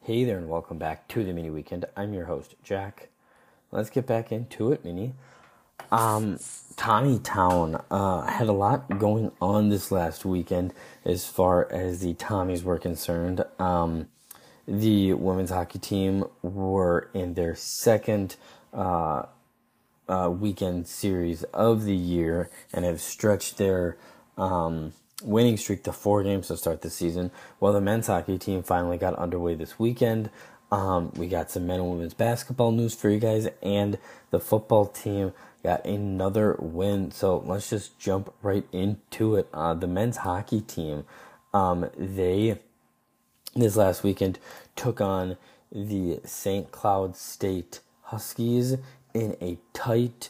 Hey there and welcome back to the Mini Weekend. I'm your host, Jack. Let's get back into it, Mini. Tommy Town had a lot going on this last weekend as far as the Tommies were concerned. The women's hockey team were in their second weekend series of the year and have stretched their winning streak to 4 games to start the season. While the men's hockey team finally got underway this weekend, we got some men and women's basketball news for you guys, and the football team got another win. So let's just jump right into it. The men's hockey team, they this last weekend took on the St. Cloud State Huskies in a tight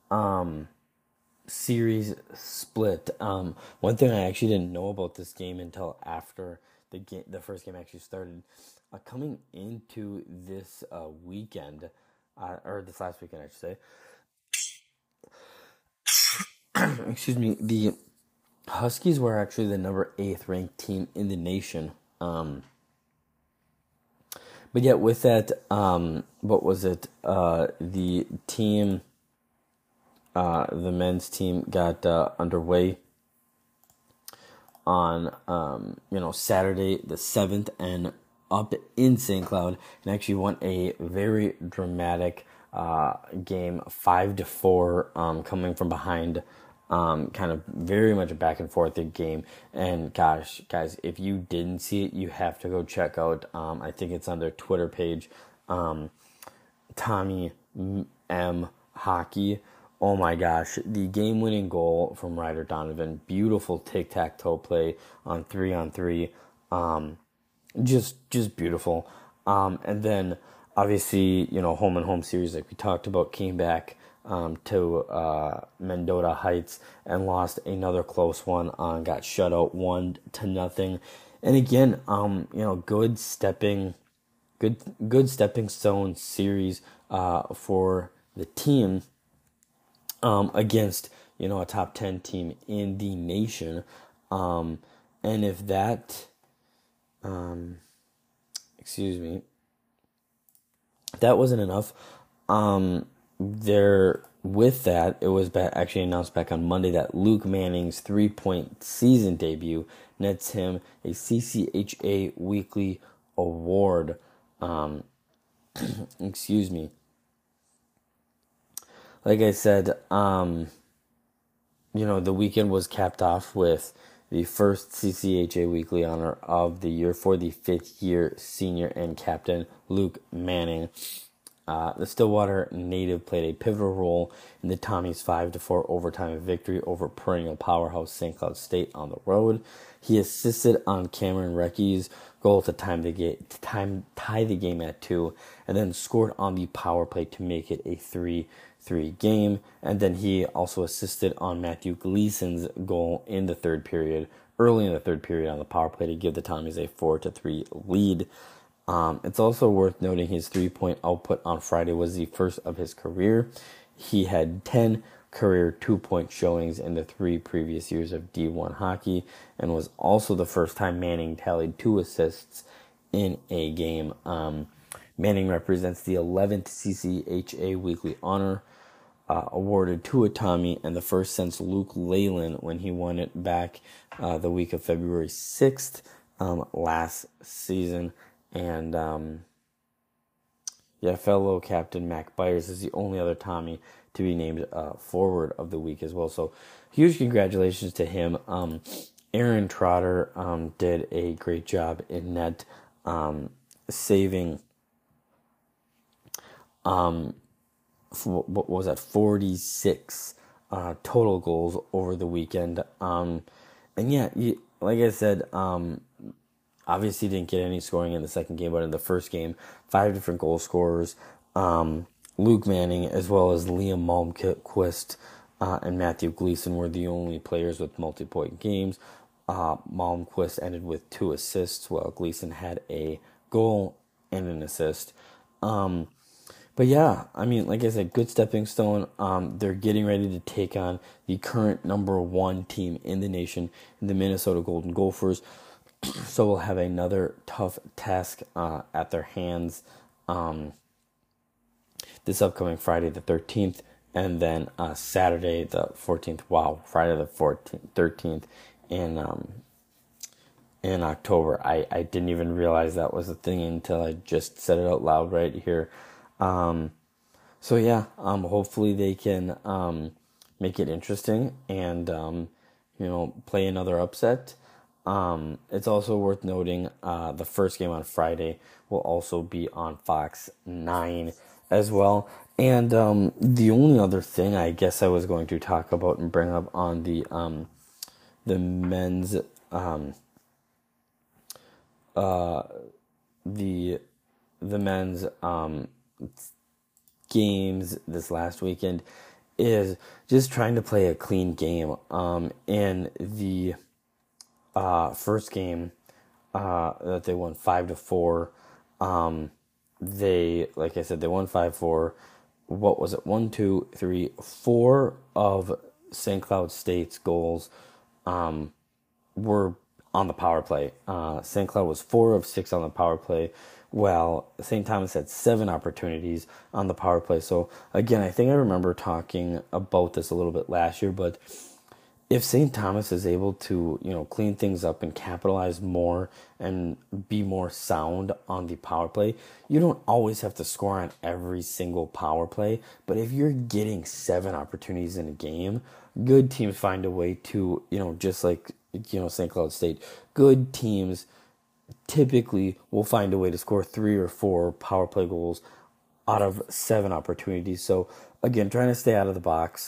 series split. One thing I actually didn't know about this game until after the first game actually started. Coming into this weekend, or this last weekend, I should say. Excuse me. The Huskies were actually the number 8th ranked team in the nation. But yet with that, what was it? The team, the men's team got underway on, Saturday the 7th and up in St. Cloud, and actually won a very dramatic game, 5-4, coming from behind. Kind of very much a back and forth game. And gosh, guys, if you didn't see it, you have to go check out, I think it's on their Twitter page, Tommy M. Hockey. Oh my gosh, the game-winning goal from Ryder Donovan. Beautiful tic-tac-toe play on 3-on-3. Just beautiful. And then obviously, home and home series like we talked about came back to Mendota Heights and lost another close one. Got shut out 1-0. And again, good stepping stone series for the team against a top 10 team in the nation. And if that that wasn't enough. With that, it was actually announced back on Monday that Luke Manning's 3-point season debut nets him a CCHA Weekly Award. Excuse me. Like I said, the weekend was capped off with the first CCHA Weekly honor of the year for the 5th-year senior and captain Luke Manning. The Stillwater native played a pivotal role in the Tommies' 5-4 overtime victory over perennial powerhouse St. Cloud State on the road. He assisted on Cameron Recky's goal to tie the game at 2, and then scored on the power play to make it a 3-3 game. And then he also assisted on Matthew Gleason's goal early in the third period on the power play to give the Tommies a 4-3 lead. It's also worth noting his 3-point output on Friday was the first of his career. He had 10 career 2-point showings in the 3 previous years of D1 hockey, and was also the first time Manning tallied 2 assists in a game. Manning represents the 11th CCHA Weekly honor awarded to a Tommy, and the first since Luke Leyland when he won it back the week of February 6th last season. And fellow captain Mac Byers is the only other Tommy to be named forward of the week as well. So huge congratulations to him. Aaron Trotter did a great job in net, saving what was that, 46 total goals over the weekend. And yeah, like I said, obviously didn't get any scoring in the second game, but in the first game, 5 different goal scorers, Luke Manning as well as Liam Malmquist and Matthew Gleason were the only players with multi-point games. Malmquist ended with 2 assists, while Gleason had a goal and an assist. But yeah, I mean, like I said, good stepping stone. They're getting ready to take on the current number 1 team in the nation, the Minnesota Golden Gophers. So we'll have another tough task at their hands this upcoming Friday the 13th, and then Saturday the 14th. Wow, Friday the 14th, 13th in October. I didn't even realize that was a thing until I just said it out loud right here. So yeah, hopefully they can make it interesting and play another upset. It's also worth noting the first game on Friday will also be on Fox 9 as well. And the only other thing I guess I was going to talk about and bring up on the men's the men's games this last weekend is just trying to play a clean game. In the first game that they won 5-4. They, like I said, they won 5-4. What was it? 1, 2, 3, 4 of St. Cloud State's goals were on the power play. St. Cloud was 4 of 6 on the power play, while St. Thomas had 7 opportunities on the power play. So again, I think I remember talking about this a little bit last year, but if St. Thomas is able to, clean things up and capitalize more and be more sound on the power play, you don't always have to score on every single power play. But if you're getting 7 opportunities in a game, good teams find a way to, just like, St. Cloud State, good teams typically will find a way to score 3 or 4 power play goals out of 7 opportunities. So again, trying to stay out of the box.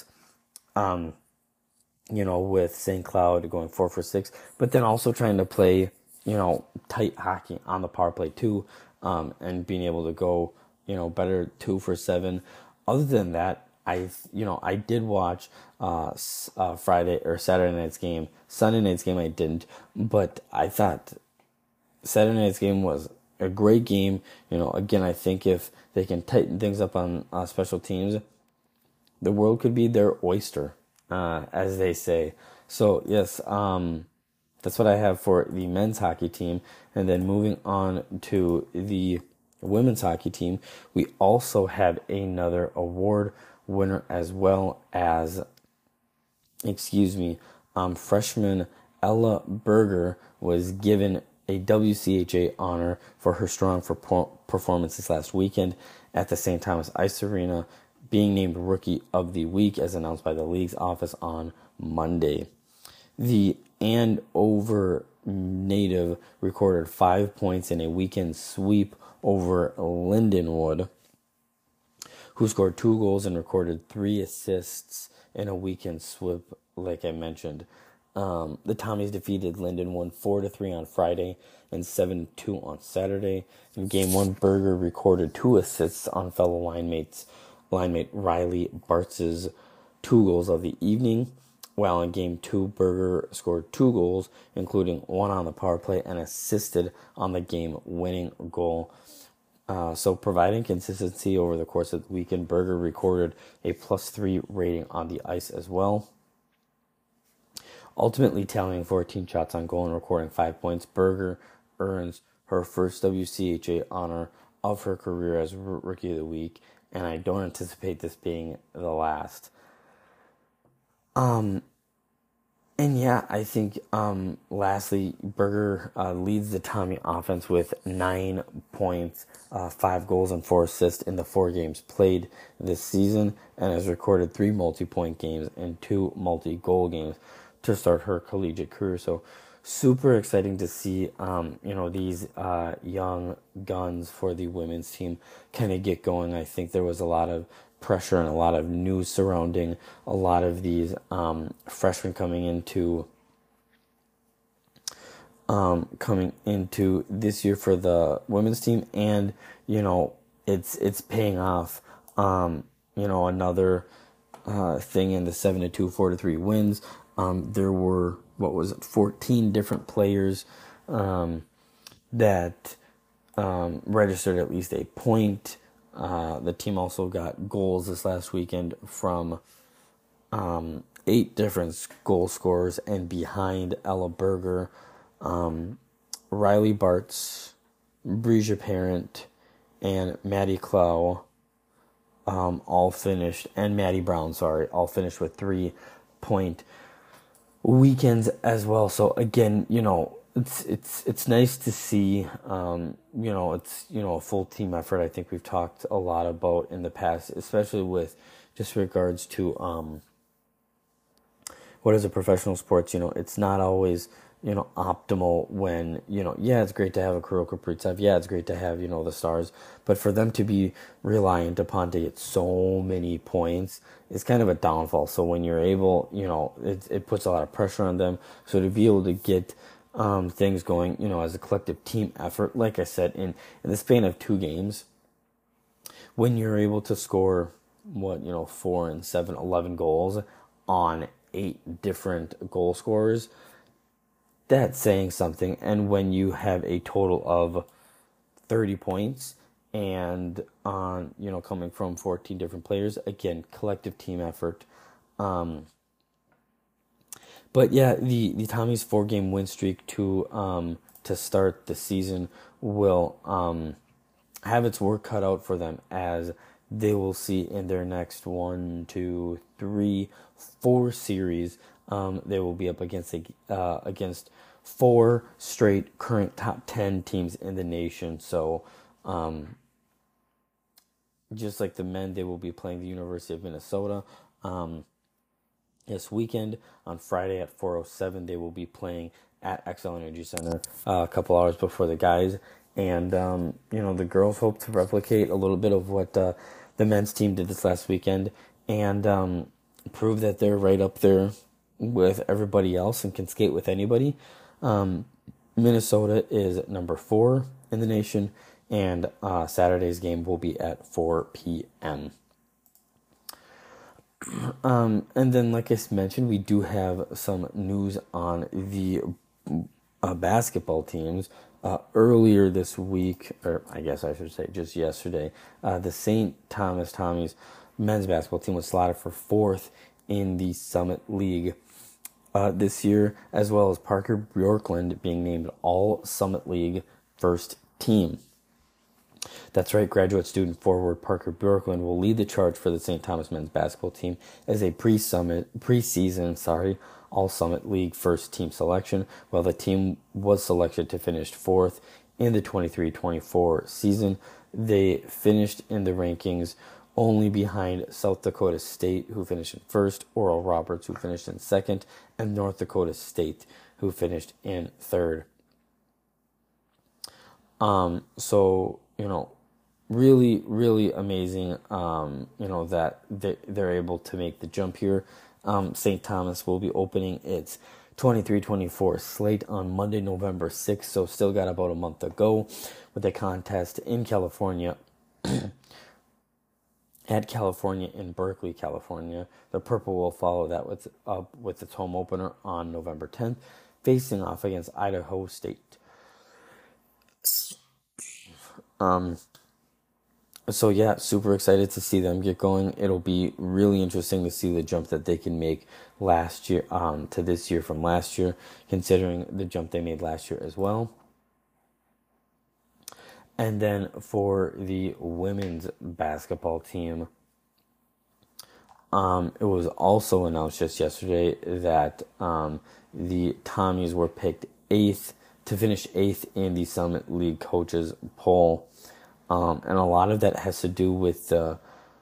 With St. Cloud going 4 for 6, but then also trying to play, tight hockey on the power play too, and being able to go, better 2 for 7. Other than that, I did watch Friday or Saturday night's game. Sunday night's game I didn't, but I thought Saturday night's game was a great game. Again, I think if they can tighten things up on special teams, the world could be their oyster. As they say. So yes, that's what I have for the men's hockey team. And then moving on to the women's hockey team, we also have another award winner as well as, freshman Ella Berger was given a WCHA honor for her strong performance this last weekend at the St. Thomas Ice Arena, being named Rookie of the Week as announced by the league's office on Monday. The Andover native recorded 5 points in a weekend sweep over Lindenwood, who scored 2 goals and recorded 3 assists in a weekend sweep, like I mentioned. The Tommies defeated Lindenwood 4-3 on Friday and 7-2 on Saturday. In Game 1, Berger recorded 2 assists on fellow linemate Riley Bartz's 2 goals of the evening, while in Game 2, Berger scored 2 goals, including 1 on the power play and assisted on the game-winning goal. So providing consistency over the course of the weekend, Berger recorded a +3 rating on the ice as well. Ultimately tallying 14 shots on goal and recording 5 points, Berger earns her first WCHA honor of her career as Rookie of the Week, and I don't anticipate this being the last. And yeah, I think, lastly, Berger leads the Tommy offense with 9 points, 5 goals, and 4 assists in the 4 games played this season, and has recorded 3 multi-point games and 2 multi-goal games to start her collegiate career. So super exciting to see, these young guns for the women's team kind of get going. I think there was a lot of pressure and a lot of news surrounding a lot of these freshmen coming into this year for the women's team, and it's paying off. Another thing in the 7-2, 4-3 wins. There were 14 different players that registered at least a point. The team also got goals this last weekend from 8 different goal scorers, and behind Ella Berger, Riley Bartz, Breja Parent, and Maddie Clow all finished, and Maddie Brown, sorry, all finished with 3-point weekends as well. So again, it's nice to see. It's a full team effort. I think we've talked a lot about in the past, especially with just regards to what is a professional sports. It's not always optimal when it's great to have a Kirill Kaprizov, it's great to have the stars, but for them to be reliant upon to get so many points is kind of a downfall. So when you're able, it puts a lot of pressure on them. So to be able to get things going, as a collective team effort, like I said, in the span of 2 games, when you're able to score 4 and 7, 11 goals on 8 different goal scorers, that's saying something. And when you have a total of 30 points and coming from 14 different players, again, collective team effort. But yeah, the Tommies 4-game win streak to start the season will have its work cut out for them, as they will see in their next 1, 2, 3, 4 series. They will be up against 4 straight current top 10 teams in the nation. So, just like the men, they will be playing the University of Minnesota this weekend. On Friday at 4:07, they will be playing at Xcel Energy Center a couple hours before the guys. And the girls hope to replicate a little bit of what the men's team did this last weekend, and prove that they're right up there with everybody else and can skate with anybody. Minnesota is number 4 in the nation, and Saturday's game will be at 4 p.m. And then, like I mentioned, we do have some news on the basketball teams. Earlier this week, or I guess I should say just yesterday, the St. Thomas Tommies men's basketball team was slotted for 4th in the Summit League this year, as well as Parker Bjorklund being named All Summit League first team. That's right, graduate student forward Parker Bjorklund will lead the charge for the St. Thomas men's basketball team as a preseason All Summit League first team selection, while the team was selected to finish 4th in the 23-24 season. They finished in the rankings only behind South Dakota State, who finished in 1st, Oral Roberts, who finished in 2nd, and North Dakota State, who finished in 3rd. So, really, really amazing, that they're able to make the jump here. St. Thomas will be opening its 23-24 slate on Monday, November 6th, so still got about a month to go with the contest in California. At California in Berkeley, California. The Purple will follow that with its home opener on November 10th, facing off against Idaho State. So yeah, super excited to see them get going. It'll be really interesting to see the jump that they can make last year to this year from last year, considering the jump they made last year as well. And then for the women's basketball team, it was also announced just yesterday that the Tommies were picked 8th to finish 8th in the Summit League coaches poll. And a lot of that has to do with the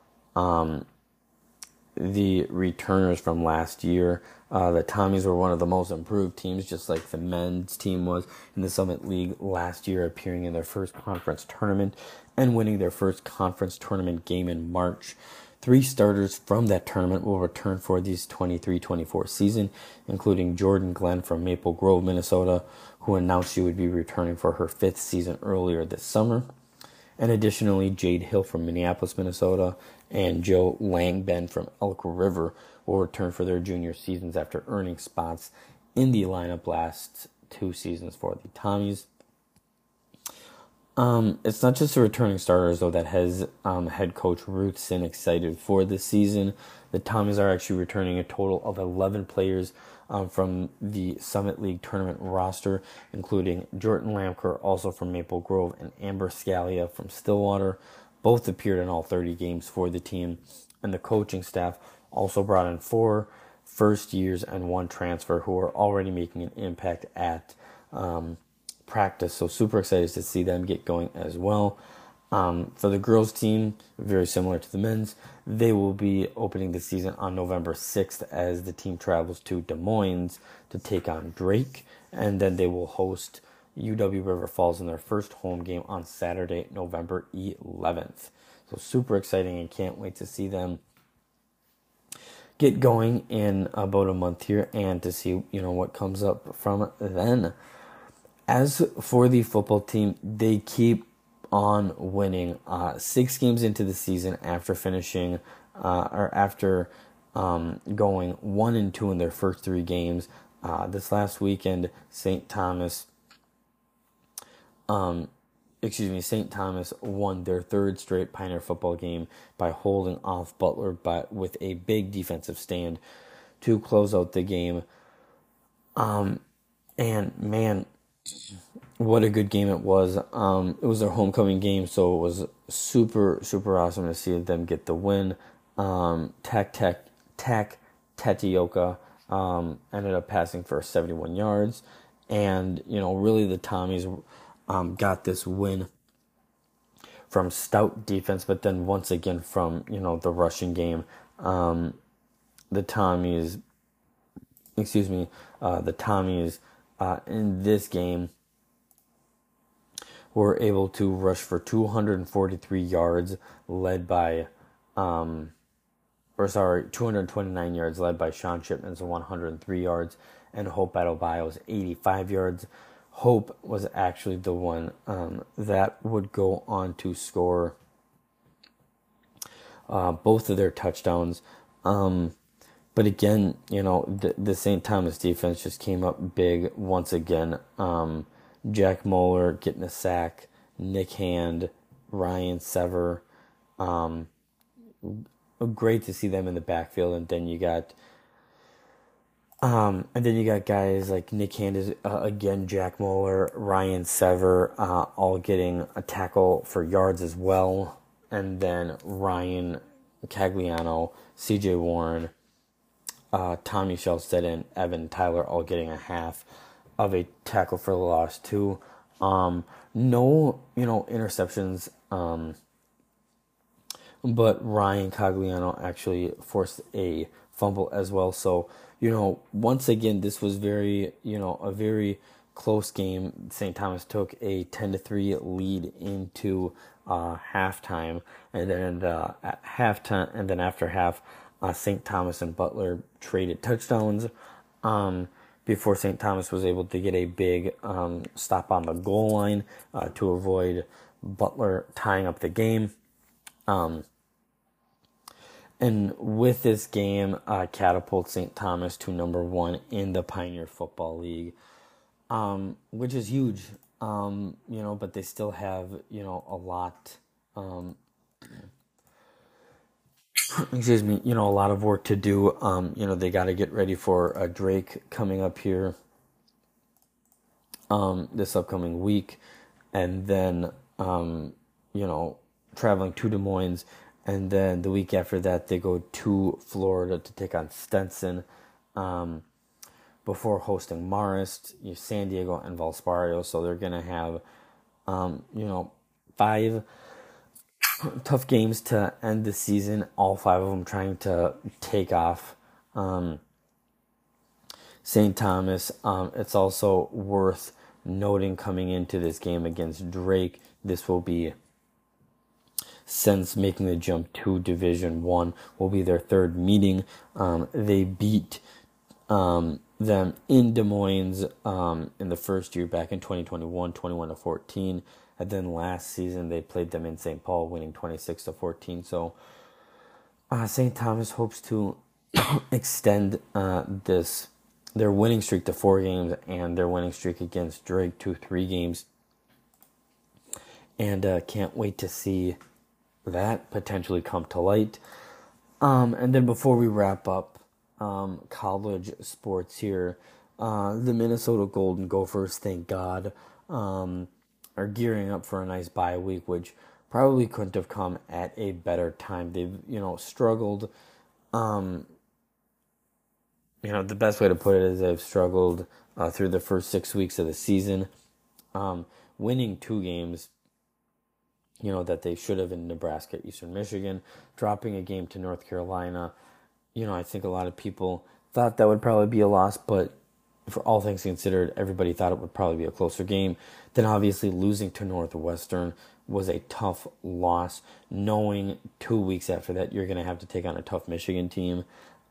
returners from last year. The Tommies were one of the most improved teams, just like the men's team was in the Summit League last year, appearing in their first conference tournament and winning their first conference tournament game in March. 3 starters from that tournament will return for this 23-24 season, including Jordan Glenn from Maple Grove, Minnesota, who announced she would be returning for her 5th season earlier this summer. And additionally, Jade Hill from Minneapolis, Minnesota, and Joe Langben from Elk River will return for their junior seasons after earning spots in the lineup last 2 seasons for the Tommies. It's not just the returning starters though that has head coach Ruth Sin excited for this season. The Tommies are actually returning a total of 11 players from the Summit League tournament roster, including Jordan Lamker, also from Maple Grove, and Amber Scalia from Stillwater. Both appeared in all 30 games for the team, and the coaching staff also brought in 4 first years and 1 transfer who are already making an impact at practice. So super excited to see them get going as well. For the girls team, very similar to the men's, they will be opening the season on November 6th as the team travels to Des Moines to take on Drake, and then they will host UW River Falls in their first home game on Saturday, November 11th. So super exciting, and can't wait to see them get going in about a month here and to see what comes up from then. As for the football team, they keep on winning. 6 games into the season after finishing, going 1-2 in their first 3 games. This last weekend, St. Thomas won their 3rd straight Pioneer football game by holding off Butler, with a big defensive stand to close out the game. And man, what a good game it was. It was their homecoming game, so it was super, super awesome to see them get the win. Tatioka ended up passing for 71 yards. And, really the Tommies got this win from stout defense, but then once again from, the rushing game. The Tommies in this game were able to rush for 243 yards, 229 yards, led by Sean Shipman's 103 yards, and Hope Adebayo's 85 yards. Hope was actually the one that would go on to score both of their touchdowns. But again, the St. Thomas defense just came up big once again. Jack Moeller getting a sack, Nick Hand, Ryan Sever. Great to see them in the backfield, and then you got guys like Nick Hand, again, Jack Moeller, Ryan Sever, all getting a tackle for yards as well, and then Ryan Cagliano, C.J. Warren, Tommy Shelstead, and Evan Tyler all getting a half of a tackle for the loss too. No, interceptions. But Ryan Cagliano actually forced a fumble as well. So, once again, this was a very close game. St. Thomas took a 10-3 lead into halftime, and then at halftime, and then after half, St. Thomas and Butler traded touchdowns before St. Thomas was able to get a big stop on the goal line to avoid Butler tying up the game. And with this game, catapult St. Thomas to number 1 in the Pioneer Football League, which is huge, but they still have, a lot, a lot of work to do. They got to get ready for Drake coming up here this upcoming week, and then, traveling to Des Moines. And then the week after that, they go to Florida to take on Stenson before hosting Marist, San Diego, and Valspario. So they're going to have, 5 tough games to end the season, all 5 of them trying to take off St. Thomas. It's also worth noting coming into this game against Drake, this will be, since making the jump to Division 1, will be their 3rd meeting. They beat them in Des Moines in the first year back in 2021, 21-14. And then last season they played them in St. Paul, winning 26-14. So St. Thomas hopes to extend their winning streak to 4 games, and their winning streak against Drake to 3 games and can't wait to see that potentially come to light. And then before we wrap up college sports here, the Minnesota Golden Gophers, thank God, are gearing up for a nice bye week, which probably couldn't have come at a better time. They've, struggled. The best way to put it is they've struggled through the first 6 weeks of the season, winning 2 games, that they should have in Nebraska, Eastern Michigan, dropping a game to North Carolina. I think a lot of people thought that would probably be a loss, but for all things considered, everybody thought it would probably be a closer game. Then obviously losing to Northwestern was a tough loss, knowing 2 weeks after that you're going to have to take on a tough Michigan team.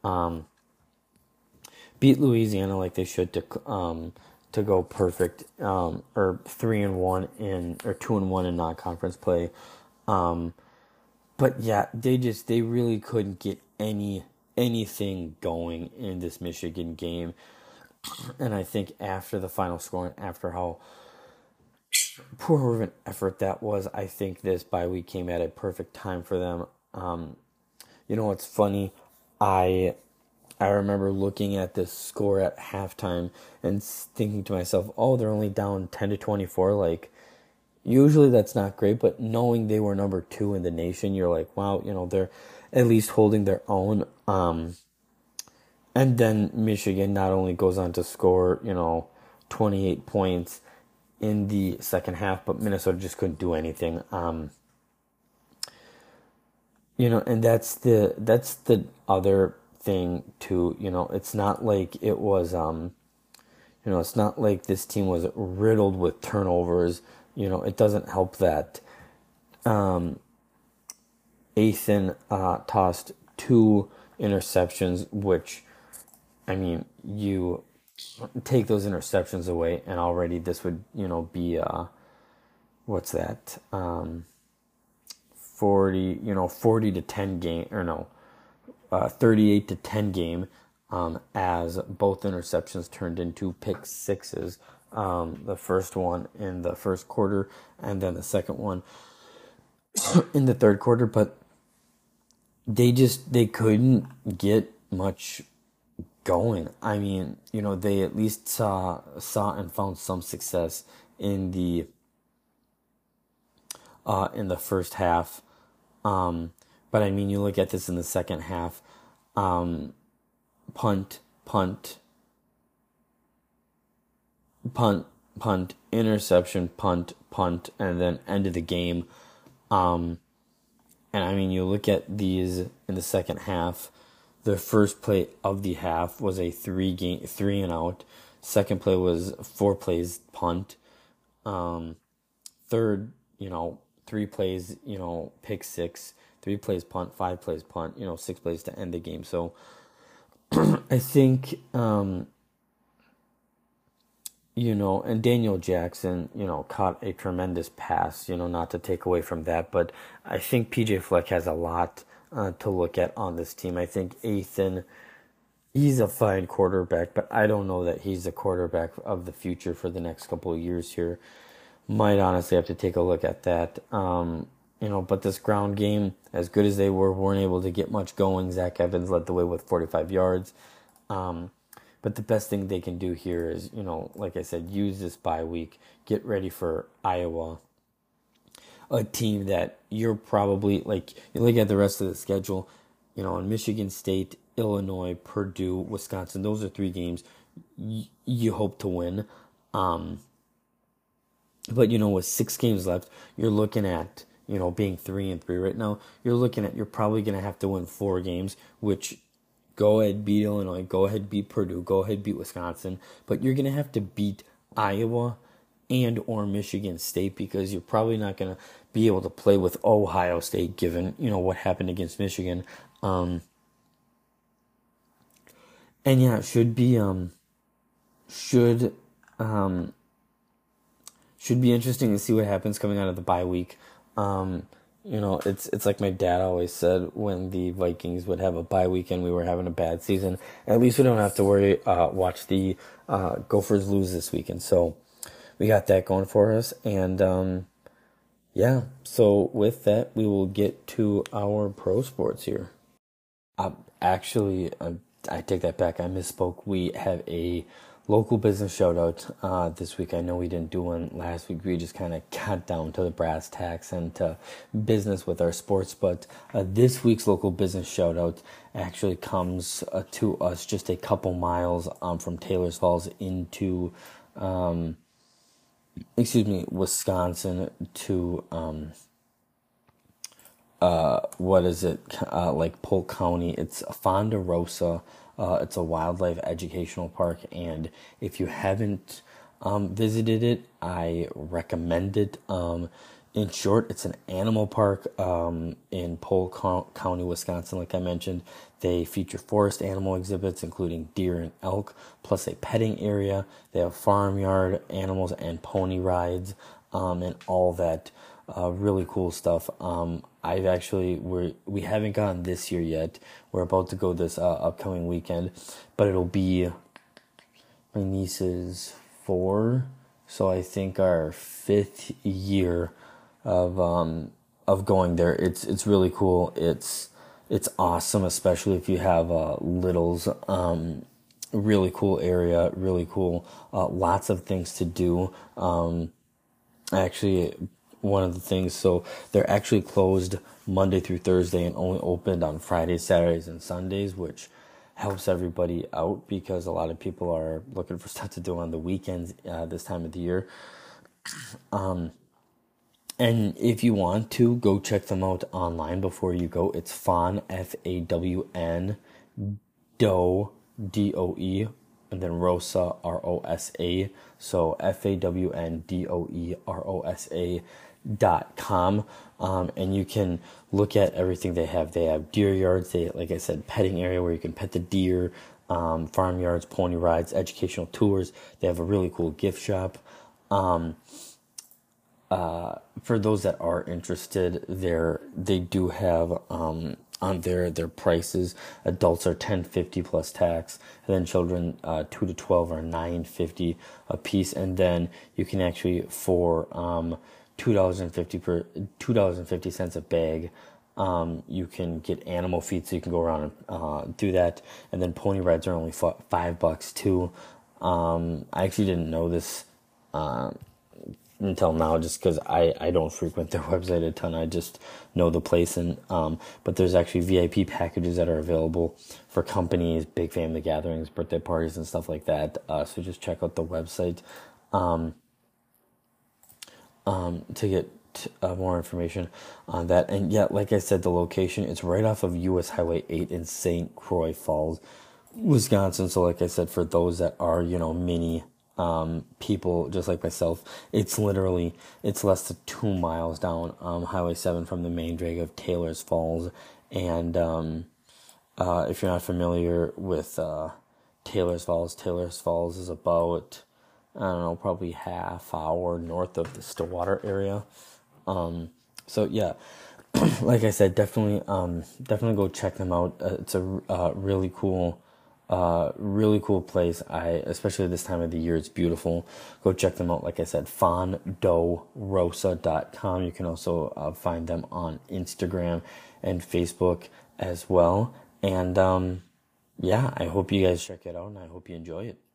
Beat Louisiana like they should to go perfect, or 3-1 or 2-1 in non-conference play. But yeah, they really couldn't get anything going in this Michigan game. And I think after the final score and after how poor of an effort that was, I think this bye week came at a perfect time for them. It's funny. I remember looking at this score at halftime and thinking to myself, oh, they're only down 10-24. Like, usually that's not great, but knowing they were number 2 in the nation, you're like, wow, they're at least holding their own. And then Michigan not only goes on to score, 28 points in the second half, but Minnesota just couldn't do anything. And that's the other thing too. It's not like it was, it's not like this team was riddled with turnovers. It doesn't help that Ethan tossed 2 interceptions, which, you take those interceptions away, and already this would, be what's that? 40-10 game, or no, 38-10 game, as both interceptions turned into pick sixes. The first one in the first quarter, and then the second one in the third quarter. But they couldn't get much going. They at least saw and found some success in the first half. But you look at this in the second half, punt, interception, punt, and then end of the game. And you look at these in the second half. The first play of the half was a 3 and out. Second play was 4 plays punt. Third, 3 plays, pick 6. 3 plays punt, 5 plays punt, 6 plays to end the game. So I think, and Daniel Jackson, caught a tremendous pass, not to take away from that, but I think PJ Fleck has a lot to look at on this team. I think Ethan, he's a fine quarterback, but I don't know that he's the quarterback of the future for the next couple of years here. Might honestly have to take a look at that. But this ground game, as good as they weren't able to get much going. Zach Evans led the way with 45 yards. But the best thing they can do here is, like I said, use this bye week, get ready for Iowa, a team that you're probably, you look at the rest of the schedule, in Michigan State, Illinois, Purdue, Wisconsin, those are 3 games you hope to win. But, with 6 games left, you're looking at, being 3-3 right now, you're probably going to have to win 4 games, which, go ahead, beat Illinois, go ahead, beat Purdue, go ahead, beat Wisconsin, but you're going to have to beat Iowa and or Michigan State, because you're probably not going to be able to play with Ohio State, given, what happened against Michigan. And yeah, it should be interesting to see what happens coming out of the bye week. It's like my dad always said when the Vikings would have a bye week and we were having a bad season. At least we don't have to watch the Gophers lose this weekend. So we got that going for us. And Yeah, so with that, we will get to our pro sports here. Actually, I take that back. I misspoke. We have a local business shout out this week. I know we didn't do one last week. We just kind of got down to the brass tacks and to business with our sports. But this week's local business shout out actually comes to us just a couple miles from Taylor's Falls into, Wisconsin to what is it, like Polk County. It's Fonda Rosa. It's a wildlife educational park, and if you haven't visited it, I recommend it. In short, it's an animal park in Polk County, Wisconsin. Like I mentioned, they feature forest animal exhibits, including deer and elk, plus a petting area. They have farmyard animals and pony rides, and all that really cool stuff. I've actually we haven't gone this year yet. We're about to go this upcoming weekend, but it'll be my niece's 4, so I think our 5th year of going there. It's really cool. It's awesome, especially if you have littles. Really cool area, really cool. Lots of things to do. Actually, one of the things, so they're actually closed Monday through Thursday and only opened on Fridays, Saturdays, and Sundays, which helps everybody out because a lot of people are looking for stuff to do on the weekends this time of the year. And if you want to, go check them out online before you go. It's Fawn, Fawn, Doe, Doe, and then Rosa, Rosa. So FAWNDOEROSA.com. And you can look at everything they have. They have deer yards. They, like I said, petting area where you can pet the deer, farmyards, pony rides, educational tours. They have a really cool gift shop. For those that are interested, they do have on their prices. Adults are $10.50 plus tax, and then children 2 to 12 are $9.50 a piece, and then you can actually for $2.50 a bag. You can get animal feed, so you can go around and do that, and then pony rides are only $5 too. I actually didn't know this until now, just because I don't frequent their website a ton. I just know the place, and but there's actually VIP packages that are available for companies, big family gatherings, birthday parties, and stuff like that. So just check out the website to get more information on that. And yeah, like I said, the location, it's right off of US Highway 8 in St. Croix Falls, Wisconsin. So like I said, for those that are, mini people just like myself, it's less than 2 miles down Highway 7 from the main drag of Taylor's Falls. And if you're not familiar with Taylor's Falls is about, I don't know, probably half hour north of the Stillwater area. So yeah, like I said, definitely go check them out. It's a really cool place. Especially this time of the year, it's beautiful. Go check them out. Like I said, fondorosa.com. You can also find them on Instagram and Facebook as well. And yeah, I hope you guys check it out, and I hope you enjoy it.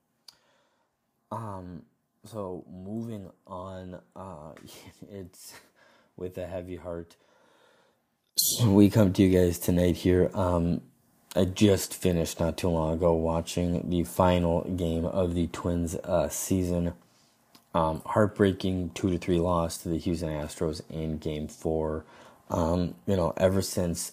So moving on, it's with a heavy heart we come to you guys tonight here. I just finished not too long ago watching the final game of the Twins season. Heartbreaking 2-3 loss to the Houston Astros in Game 4. Ever since,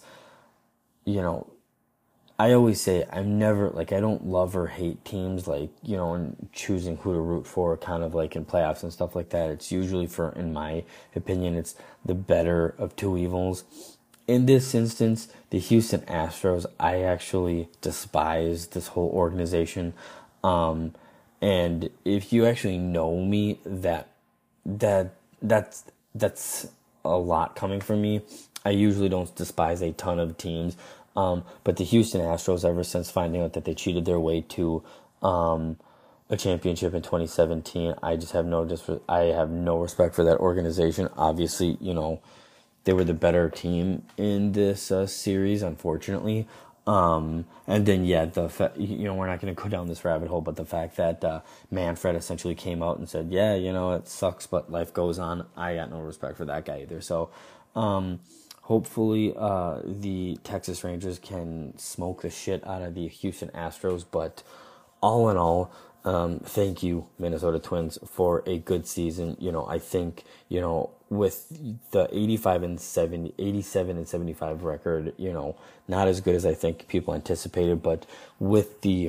I always say I'm never, I don't love or hate teams, and choosing who to root for, kind of like in playoffs and stuff like that. It's usually in my opinion, it's the better of two evils. In this instance, the Houston Astros, I actually despise this whole organization. And if you actually know me, that's a lot coming from me. I usually don't despise a ton of teams. But the Houston Astros, ever since finding out that they cheated their way to a championship in 2017. I have no respect for that organization. Obviously, they were the better team in this series, unfortunately. And then we're not going to go down this rabbit hole, but the fact that Manfred essentially came out and said, yeah, it sucks, but life goes on. I got no respect for that guy either. So, hopefully, the Texas Rangers can smoke the shit out of the Houston Astros. But all in all, thank you, Minnesota Twins, for a good season. I think, with the 87 and 75 record, not as good as I think people anticipated, but with the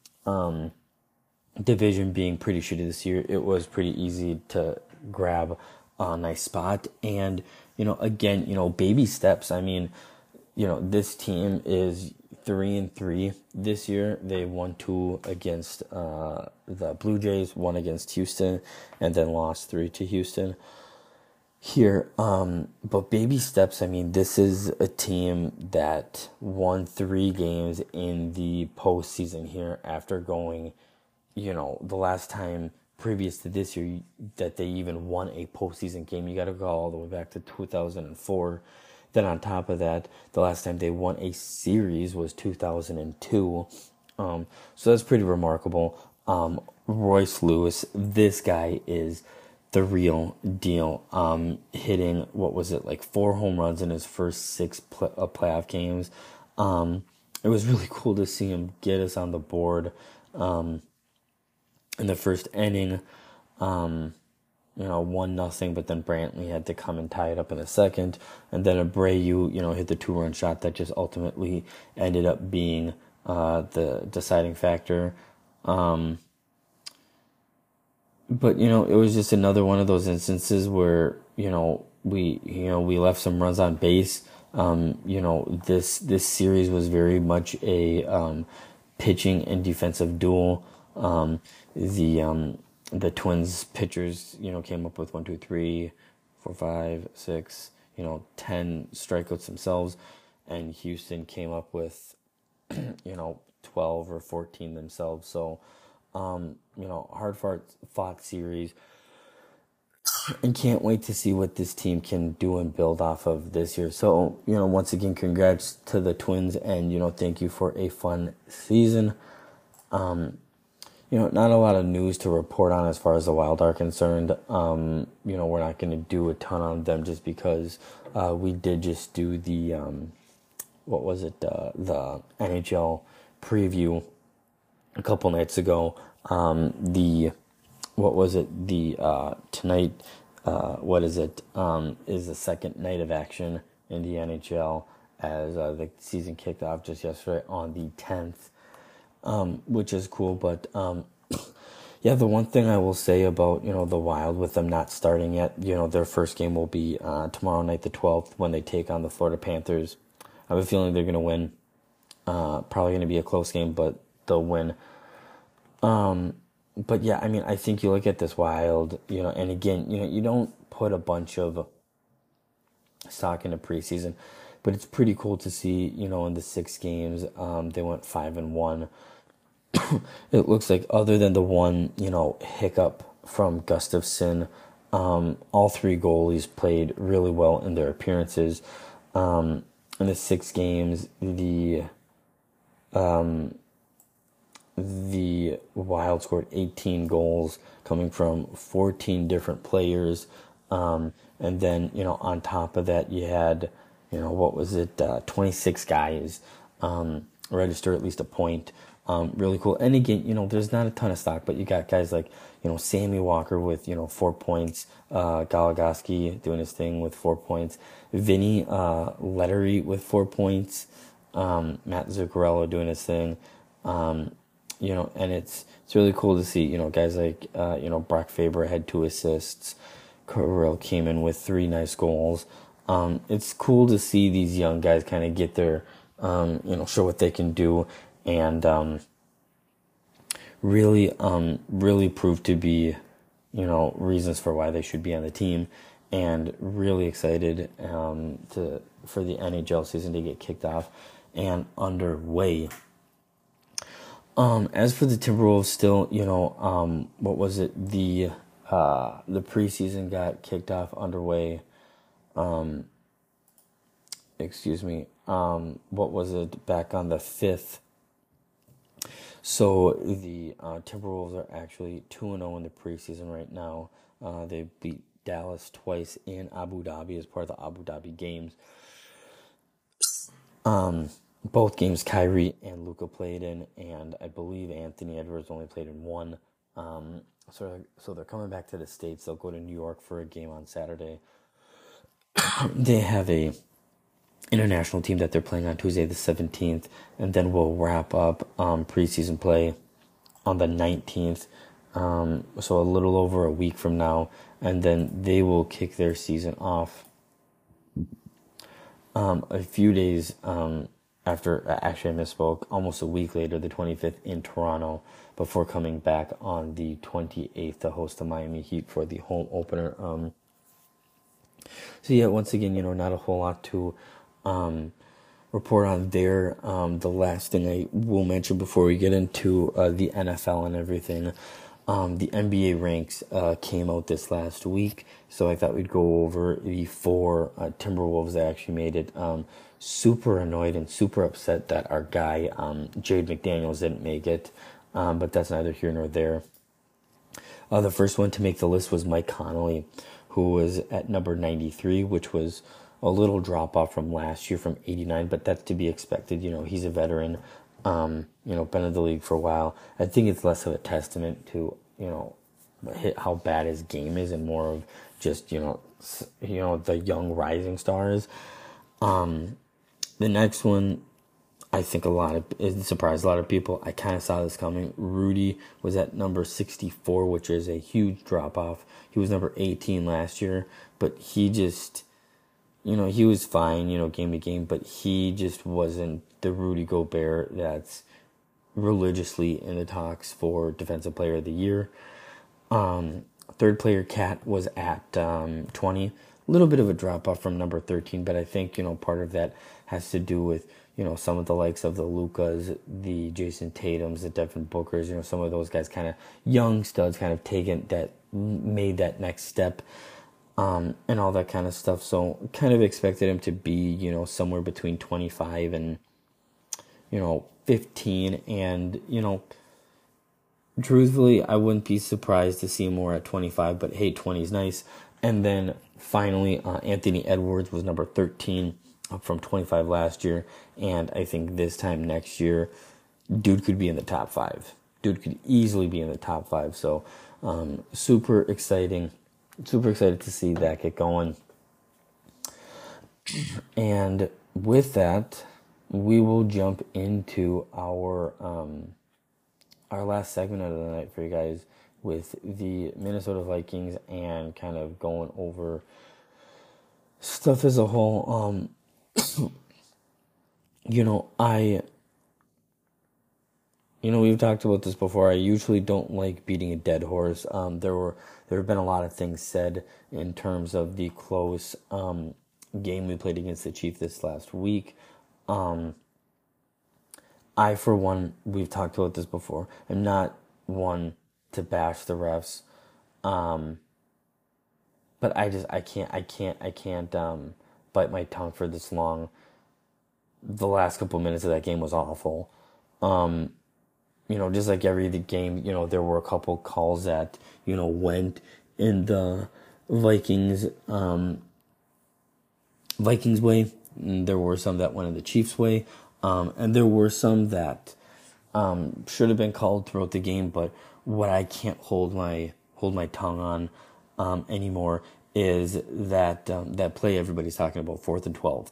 division being pretty shitty this year, it was pretty easy to grab a nice spot. And, again, baby steps. I mean, this team is 3-3 this year. They won 2 against the Blue Jays, 1 against Houston, and then lost 3 to Houston here. But baby steps. I mean, this is a team that won 3 games in the postseason here after going, the last time previous to this year that they even won a postseason game. You got to go all the way back to 2004. Then on top of that, the last time they won a series was 2002. So that's pretty remarkable. Royce Lewis, this guy is the real deal. Hitting, what was it, like 4 home runs in his first 6 playoff games. It was really cool to see him get us on the board in the first inning. 1-0, but then Brantley had to come and tie it up in the second. And then Abreu, hit the 2-run shot that just ultimately ended up being the deciding factor. But, it was just another one of those instances where, we left some runs on base. This series was very much a pitching and defensive duel. The Twins pitchers, came up with 1, 2, 3, 4, 5, 6, 10 strikeouts themselves, and Houston came up with, 12 or 14 themselves. So, hard fought series, and can't wait to see what this team can do and build off of this year. So, once again, congrats to the Twins, and, thank you for a fun season. Not a lot of news to report on as far as the Wild are concerned. We're not going to do a ton on them just because we did just do the, the NHL preview a couple nights ago. Tonight, is the second night of action in the NHL as the season kicked off just yesterday on the 10th. Which is cool, but, the one thing I will say about, the Wild with them not starting yet, their first game will be, tomorrow night, the 12th, when they take on the Florida Panthers. I have a feeling they're going to win, probably going to be a close game, but they'll win. But yeah, I mean, I think you look at this Wild, and again, you don't put a bunch of stock into preseason, but it's pretty cool to see, in the 6 games, they went 5-1. It looks like other than the one, hiccup from Gustafsson, all 3 goalies played really well in their appearances. In the 6 games, the Wild scored 18 goals coming from 14 different players. And then, on top of that, you had, 26 guys register at least a point. Really cool. And again, there's not a ton of stock, but you got guys like, Sammy Walker with, 4 points, Goligoski doing his thing with 4 points, Vinny Lettery with 4 points, Matt Zuccarello doing his thing, and it's really cool to see, guys like, Brock Faber had 2 assists, Kirill came in with 3 nice goals. It's cool to see these young guys kind of get their, show what they can do, and really prove to be, reasons for why they should be on the team, and really excited for the NHL season to get kicked off and underway. As for the Timberwolves, still, what was it? The preseason got kicked off underway. Excuse me. What was it? Back on the 5th. So the Timberwolves are actually 2-0 in the preseason right now. They beat Dallas twice in Abu Dhabi as part of the Abu Dhabi games. Both games Kyrie and Luka played in, and I believe Anthony Edwards only played in one. So they're coming back to the States. They'll go to New York for a game on Saturday. They have a international team that they're playing on Tuesday the 17th, and then we'll wrap up preseason play on the 19th, so a little over a week from now, and then they will kick their season off a few days after, actually I misspoke, almost a week later, the 25th in Toronto, before coming back on the 28th to host the Miami Heat for the home opener. So yeah, once again, not a whole lot to report on there. The last thing I will mention before we get into the NFL and everything, the NBA ranks came out this last week, so I thought we'd go over the 4 Timberwolves that actually made it. Super annoyed and super upset that our guy Jaden McDaniels didn't make it, but that's neither here nor there. The first one to make the list was Mike Conley, who was at number 93, which was a little drop off from last year from 89, but that's to be expected. He's a veteran, been in the league for a while. I think it's less of a testament to, how bad his game is and more of just, the young rising stars. The next one, I think it surprised a lot of people. I kind of saw this coming. Rudy was at number 64, which is a huge drop off. He was number 18 last year, but he just, he was fine, game to game, but he just wasn't the Rudy Gobert that's religiously in the talks for Defensive Player of the Year. Third player, Cat, was at 20. A little bit of a drop off from number 13, but I think, part of that has to do with, some of the likes of the Lukas, the Jason Tatums, the Devin Bookers, some of those guys kind of young studs kind of made that next step, and all that kind of stuff. So kind of expected him to be, somewhere between 25 and, 15. And, truthfully, I wouldn't be surprised to see more at 25, but hey, 20 is nice. And then finally, Anthony Edwards was number 13, up from 25 last year. And I think this time next year, dude could be in the top 5. Dude could easily be in the top 5. So super exciting. Super excited to see that get going. And with that, we will jump into our last segment of the night for you guys with the Minnesota Vikings and kind of going over stuff as a whole. We've talked about this before. I usually don't like beating a dead horse. There have been a lot of things said in terms of the close game we played against the Chiefs this last week. I, for one, we've talked about this before, I'm not one to bash the refs, but I can't bite my tongue for this long. The last couple of minutes of that game was awful. Just like every game, there were a couple calls that, went in the Vikings way. And there were some that went in the Chiefs' way. And there were some that should have been called throughout the game, but what I can't hold my tongue on anymore is that play everybody's talking about, 4th and 12.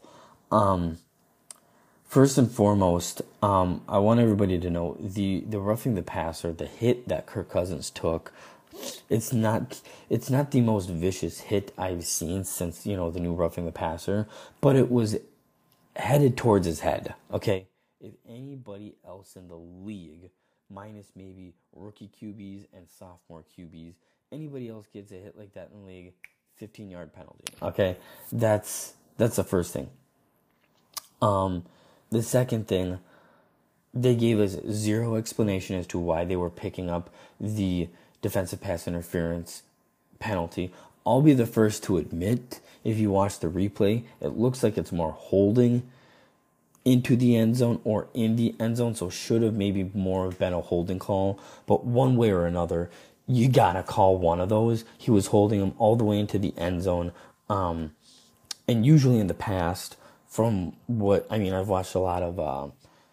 First and foremost, I want everybody to know the roughing the passer, the hit that Kirk Cousins took. It's not the most vicious hit I've seen since the new roughing the passer, but it was headed towards his head. Okay, if anybody else in the league, minus maybe rookie QBs and sophomore QBs, anybody else gets a hit like that in the league, 15-yard penalty. Okay, that's the first thing. The second thing, they gave us zero explanation as to why they were picking up the defensive pass interference penalty. I'll be the first to admit, if you watch the replay, it looks like it's more holding into the end zone or in the end zone, so should have maybe more have been a holding call. But one way or another, you gotta call one of those. He was holding him all the way into the end zone. And usually in the past, from what I mean, I've watched a lot of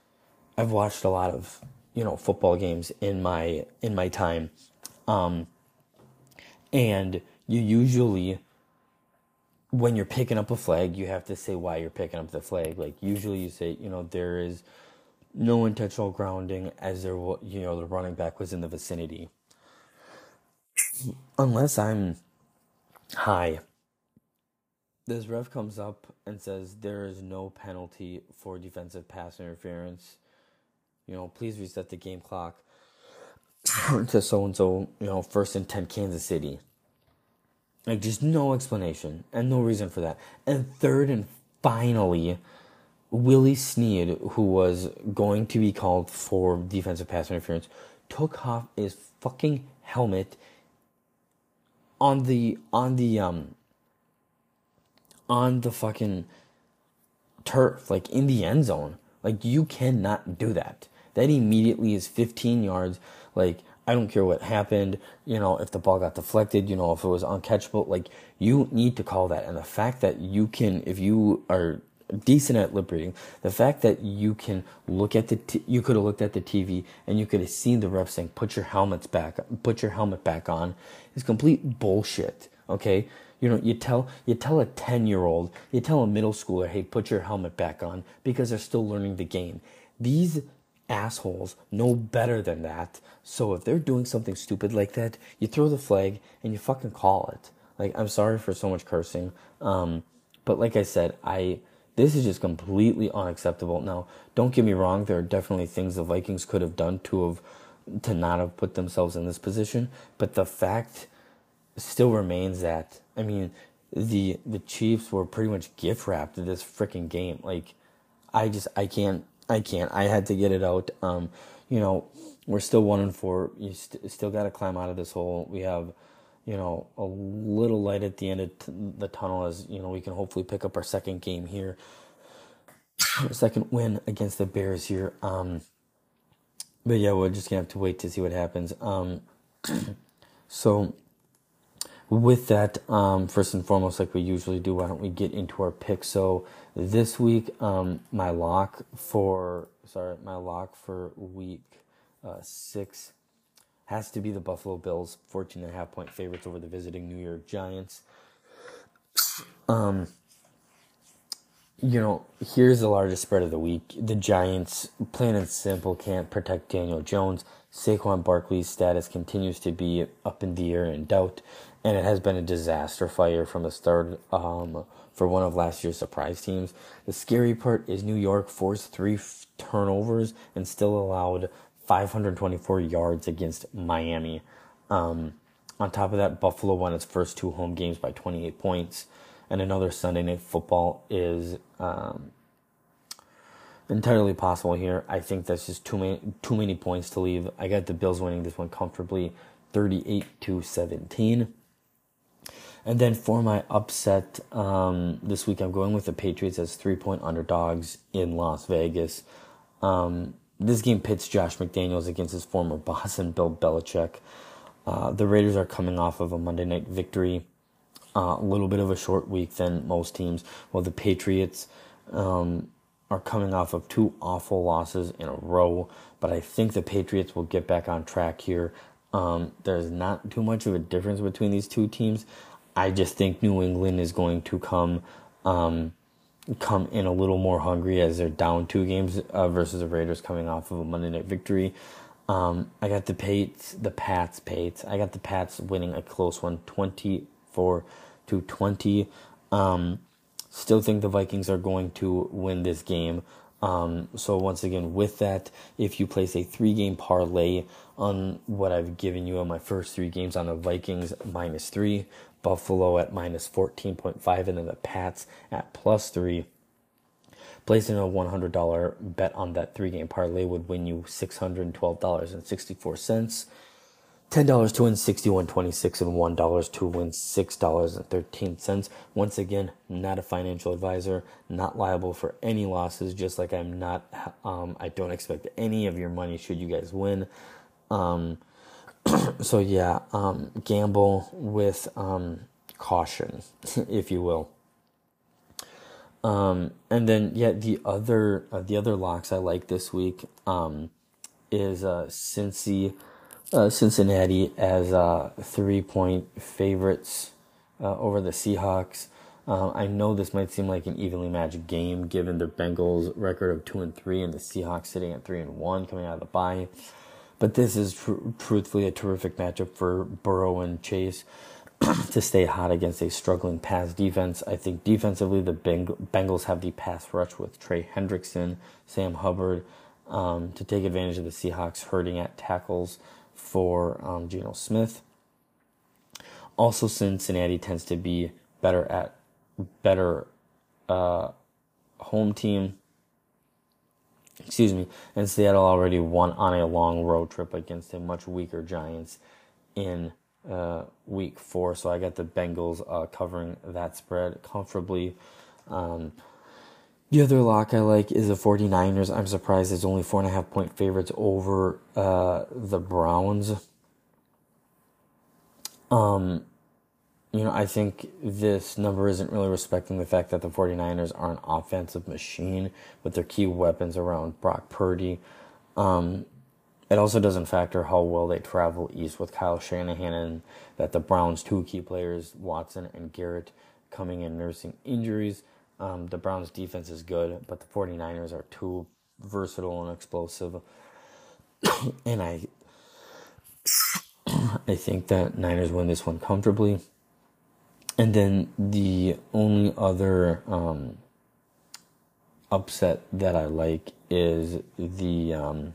football games in my time, and you usually, when you're picking up a flag, you have to say why you're picking up the flag. Like usually you say, there is no intentional grounding as there, the running back was in the vicinity. Unless I'm high, this ref comes up and says there is no penalty for defensive pass interference. Please reset the game clock to so-and-so, 1st and 10 Kansas City. Like, just no explanation and no reason for that. And third and finally, Willie Snead, who was going to be called for defensive pass interference, took off his fucking helmet on the fucking turf, like in the end zone. Like, you cannot do that. That immediately is 15 yards. Like, I don't care what happened, if the ball got deflected, if it was uncatchable, like, you need to call that. And the fact that you can, if you are decent at lip reading, the fact that you can look at you could have looked at the TV and you could have seen the ref saying, put your helmet back on, is complete bullshit, okay? You tell a 10-year-old, you tell a middle schooler, hey, put your helmet back on, because they're still learning the game. These assholes know better than that. So if they're doing something stupid like that, you throw the flag and you fucking call it. Like, I'm sorry for so much cursing. But like I said, this is just completely unacceptable. Now, don't get me wrong, there are definitely things the Vikings could have done to not have put themselves in this position, but the fact still remains that, I mean, the Chiefs were pretty much gift wrapped to this freaking game. Like, I can't. I had to get it out. We're still 1-4. You still got to climb out of this hole. We have, a little light at the end of the tunnel, as, we can hopefully pick up our second game here. Second win against the Bears here. But yeah, we're just going to have to wait to see what happens. So with that, first and foremost, like we usually do, why don't we get into our picks? So this week, my lock for week 6 has to be the Buffalo Bills, 14.5-point favorites over the visiting New York Giants. Here's the largest spread of the week. The Giants, plain and simple, can't protect Daniel Jones. Saquon Barkley's status continues to be up in the air and doubt, and it has been a disaster fire from the start for one of last year's surprise teams. The scary part is New York forced 3 turnovers and still allowed 524 yards against Miami. On top of that, Buffalo won its first 2 home games by 28 points. And another Sunday Night Football is entirely possible here. I think that's just too many points to leave. I got the Bills winning this one comfortably, 38-17. And then for my upset this week, I'm going with the Patriots as 3-point underdogs in Las Vegas. This game pits Josh McDaniels against his former boss and Bill Belichick. The Raiders are coming off of a Monday night victory. A little bit of a short week than most teams, while the Patriots are coming off of 2 awful losses in a row. But I think the Patriots will get back on track here. There's not too much of a difference between these two teams. I just think New England is going to come in a little more hungry, as they're down 2 games versus the Raiders coming off of a Monday night victory. I got the Pats. I got the Pats winning a close one, 24-20. Still think the Vikings are going to win this game. So once again, with that, if you place a 3-game parlay on what I've given you on my first 3 games on the Vikings -3, Buffalo at -14.5, and then the Pats at +3, Placing a $100 bet on that 3-game parlay would win you $612.64. $10 to win $61.26 and $1 to win $6.13. Once again, not a financial advisor, not liable for any losses, just like I'm not, I don't expect any of your money should you guys win. So yeah, gamble with caution, if you will. And then yeah, the other locks I like this week is Cincinnati as 3-point favorites over the Seahawks. I know this might seem like an evenly matched game given the Bengals' record of 2-3 and the Seahawks sitting at 3-1 coming out of the bye. But this is truthfully a terrific matchup for Burrow and Chase to stay hot against a struggling pass defense. I think defensively the Bengals have the pass rush with Trey Hendrickson, Sam Hubbard, to take advantage of the Seahawks hurting at tackles for Geno Smith. Also, Cincinnati tends to be better home team. And Seattle already won on a long road trip against a much weaker Giants in week 4. So I got the Bengals covering that spread comfortably. The other lock I like is the 49ers. I'm surprised it's only 4.5-point favorites over the Browns. I think this number isn't really respecting the fact that the 49ers are an offensive machine with their key weapons around Brock Purdy. It also doesn't factor how well they travel east with Kyle Shanahan and that the Browns' 2 key players, Watson and Garrett, coming in nursing injuries. The Browns' defense is good, but the 49ers are too versatile and explosive. And I think that Niners win this one comfortably. And then the only other upset that I like is the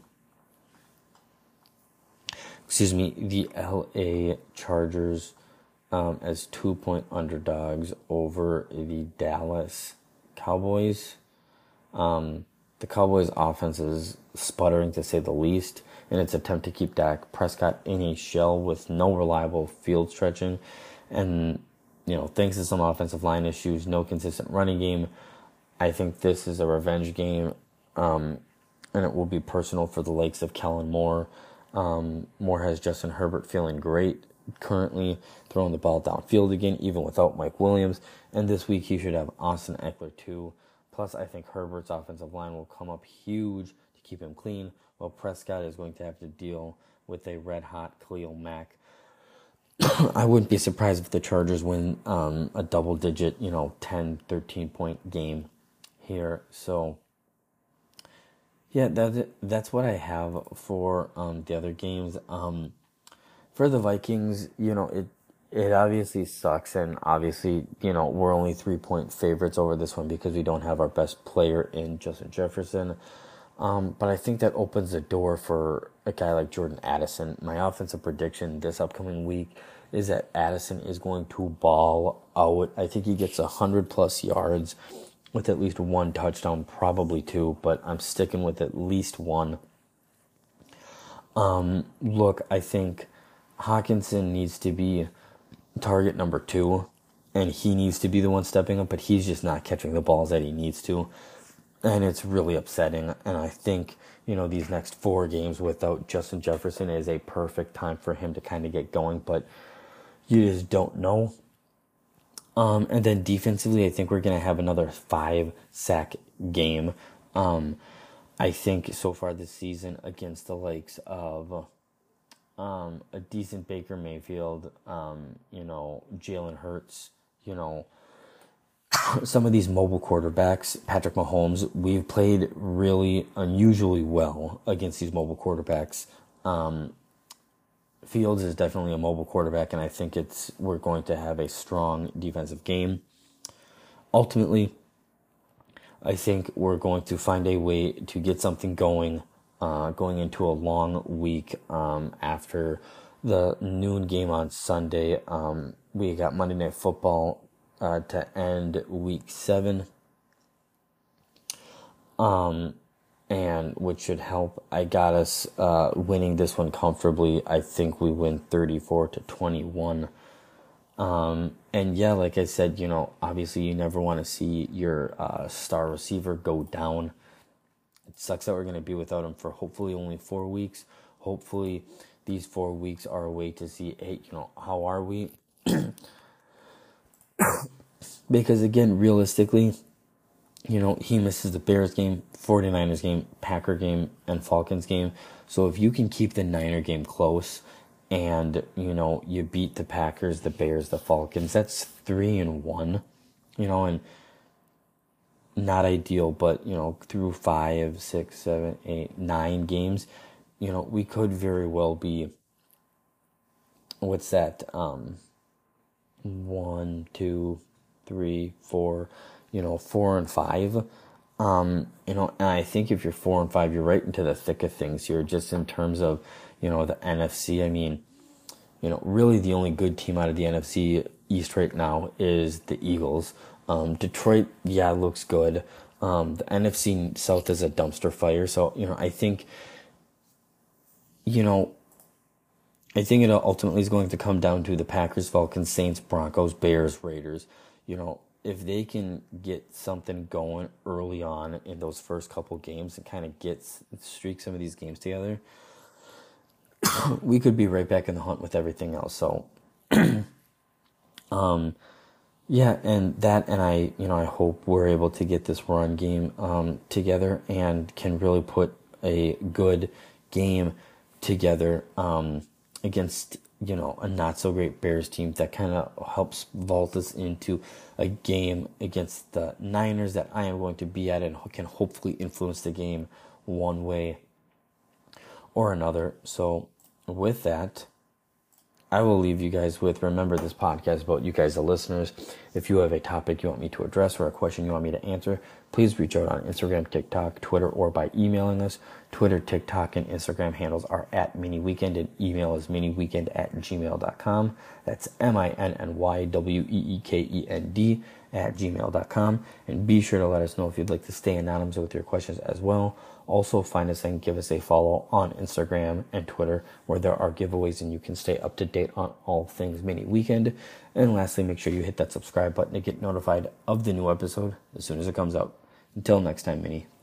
LA Chargers as 2-point underdogs over the Dallas Cowboys. The Cowboys' offense is sputtering, to say the least, in its attempt to keep Dak Prescott in a shell with no reliable field stretching. And, thanks to some offensive line issues, no consistent running game, I think this is a revenge game, and it will be personal for the likes of Kellen Moore. Moore has Justin Herbert feeling great, currently throwing the ball downfield again, even without Mike Williams. And this week he should have Austin Eckler too. Plus, I think Herbert's offensive line will come up huge to keep him clean, while Prescott is going to have to deal with a red-hot Khalil Mack. I wouldn't be surprised if the Chargers win a double-digit, 10, 13-point game here. So, yeah, that's what I have for the other games. For the Vikings, it obviously sucks, and obviously, we're only 3-point favorites over this one because we don't have our best player in Justin Jefferson. But I think that opens the door for a guy like Jordan Addison. My offensive prediction this upcoming week is that Addison is going to ball out. I think he gets 100+ yards with at least 1 touchdown, probably 2, but I'm sticking with at least 1. Look, I think Hawkinson needs to be target number 2, and he needs to be the one stepping up, but he's just not catching the balls that he needs to. And it's really upsetting. And I think, these next 4 games without Justin Jefferson is a perfect time for him to kind of get going, but you just don't know. And then defensively, I think we're going to have another 5-sack game. I think so far this season against the likes of a decent Baker Mayfield, Jalen Hurts, some of these mobile quarterbacks, Patrick Mahomes, we've played really unusually well against these mobile quarterbacks. Fields is definitely a mobile quarterback, and I think we're going to have a strong defensive game. Ultimately, I think we're going to find a way to get something going into a long week after the noon game on Sunday. We got Monday Night Football to end week 7. and which should help. I got us winning this one comfortably. I think we win 34-21. And yeah, like I said, obviously you never want to see your star receiver go down. It sucks that we're going to be without him for hopefully only 4 weeks. Hopefully these 4 weeks are a way to see, hey, how are we? Because again, realistically, he misses the Bears game, 49ers game, Packer game, and Falcons game. So if you can keep the Niner game close and, you beat the Packers, the Bears, the Falcons, that's 3-1, and not ideal, but, through 5, 6, 7, 8, 9 games, we could very well be, 1, 2, 3, 4, 4 and 5. And I think if you're 4 and 5, you're right into the thick of things here, just in terms of, the NFC. I mean, really the only good team out of the NFC East right now is the Eagles. Detroit, looks good. The NFC South is a dumpster fire. So, I think it ultimately is going to come down to the Packers, Falcons, Saints, Broncos, Bears, Raiders. If they can get something going early on in those first couple games and kind of streak some of these games together, we could be right back in the hunt with everything else. So, I hope we're able to get this run game together and can really put a good game together against a not so great Bears team that kind of helps vault us into a game against the Niners that I am going to be at and can hopefully influence the game one way or another. So with that, I will leave you guys with, remember, this podcast about you guys, the listeners. If you have a topic you want me to address or a question you want me to answer, please reach out on Instagram, TikTok, Twitter, or by emailing us. Twitter, TikTok, and Instagram handles are @MiniWeekend, and email is miniweekend@gmail.com. That's MINNYWEEKEND @gmail.com. And be sure to let us know if you'd like to stay anonymous with your questions as well. Also, find us and give us a follow on Instagram and Twitter, where there are giveaways and you can stay up to date on all things Mini Weekend. And lastly, make sure you hit that subscribe button to get notified of the new episode as soon as it comes out. Until next time, Mini.